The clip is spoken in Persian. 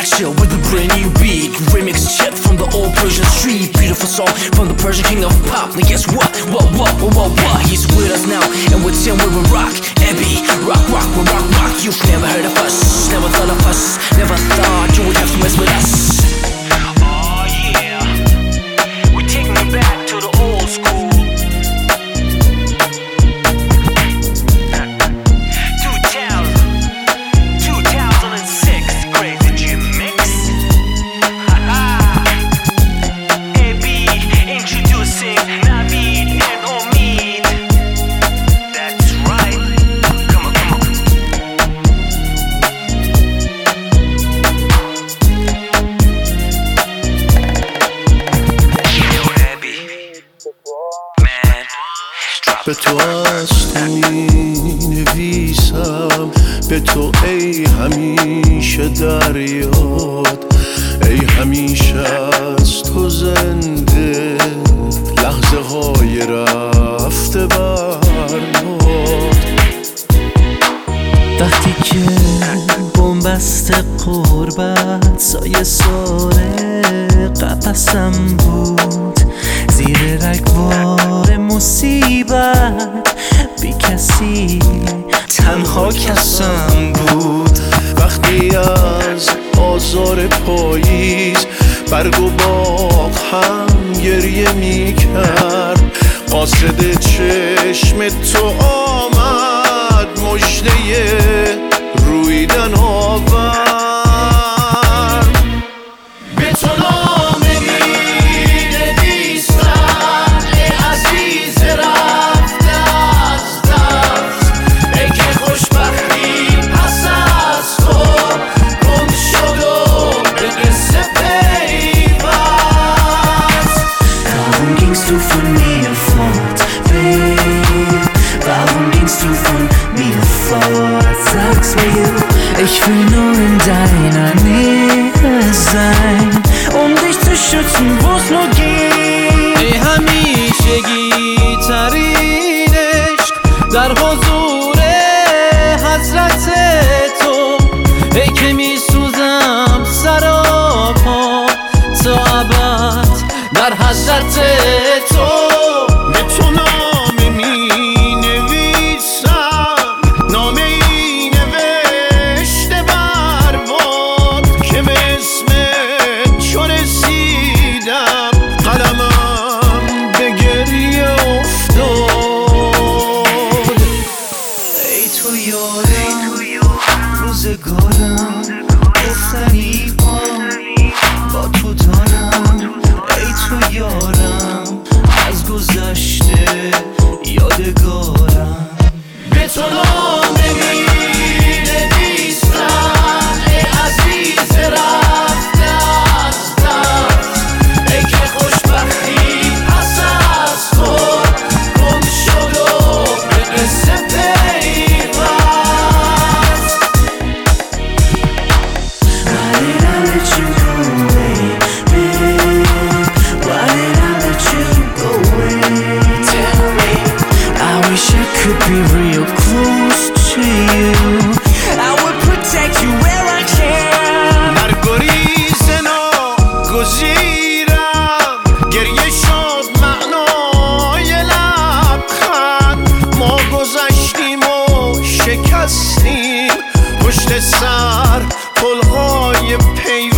at you with a brand new beat. Remix chip from the old Persian street. Beautiful song from the Persian king of pop. Now guess what? He's with us now, and with him we will rock. Abby, rock, we rock. You've never heard of us, never thought of us, never thought you would have to mess with us. Oh yeah, we're taking it back to the old school. 2006, crazy Jim Mix. Haha. AB introducing Navid and Omid. That's right. Come on. Yo, Abby. Man. به تو از تو می نویسم، به تو ای همیشه در یاد، ای همیشه از تو زنده، لحظه های رفته برباد. وقتی که بنبست قربت سایه ساره قفسم بود، زیر رگبار مصیبت بی کسی تنها کسم بود. وقتی از آزار پاییز برگ و باغ هم گریه می کرد، قاصد چشم تو آمد، مژده رویدن آورد. به تو نامه می نویسم ای عزیز رفته از دست، ای که خوشبختی پس از تو گم شد و به قصه پیوست. Warum gingst du von mir fort, Babe? Warum gingst du von mir fort? Sag's mir, ich will nur in deiner Nähe sein, dich zu schützen, wo's nur geht. ای همیشگی ترین عشق در حضور حضرت تو، ای که می سوزم سراپا تا ابد در حضرت تو. به تو نامه می نویسم، نامه ای نوشته بر باد، که به اسمت چو رسیدم قلمم به گریه افتاد. ای تو یارم، روزگارم، گفتنی با تو دارم. ای تو یارم، از گذشته یادگارم. به تو نامه می نویسم ای عزیز رفته از دست، ای که خوشبختی پس از تو گم شد و به قصه پیوست. Why did I let you go away, babe? Why did I let you go away? Tell me. I wish I could be real close to you. I would protect you where I can. در گریز ناگزیرم گریه شد معنای لبخند، ما گذشتیم و شکستیم پشت سر پلهای پیوند.